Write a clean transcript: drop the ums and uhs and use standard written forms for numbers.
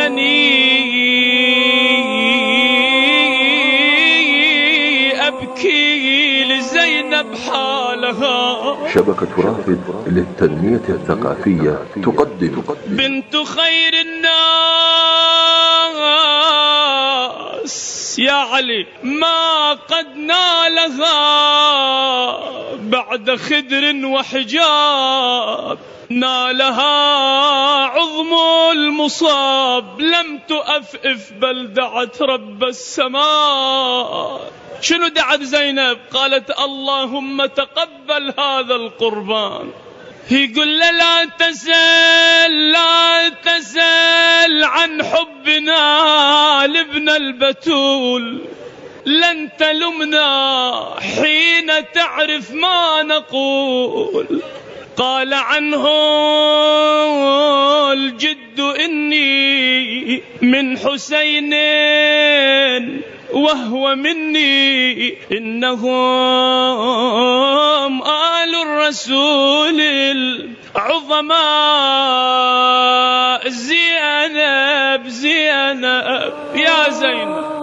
إنني أبكي لزينب حالها. شبكة رافد للتنمية الثقافية تقدم بنت خير الناس يا علي ما قد نالها بعد خدر وحجاب، نالها عظم المصاب لم تؤفئف بل دعت رب السماء. شنو دعت زينب؟ قالت اللهم تقبل هذا القربان. يقول له لا تسل عن حبنا لابن البتول، لن تلمنا حين تعرف ما نقول. قال عنه الجد إني من حسين وهو مني، إنهم آل الرسول العظماء. زينب يا زينب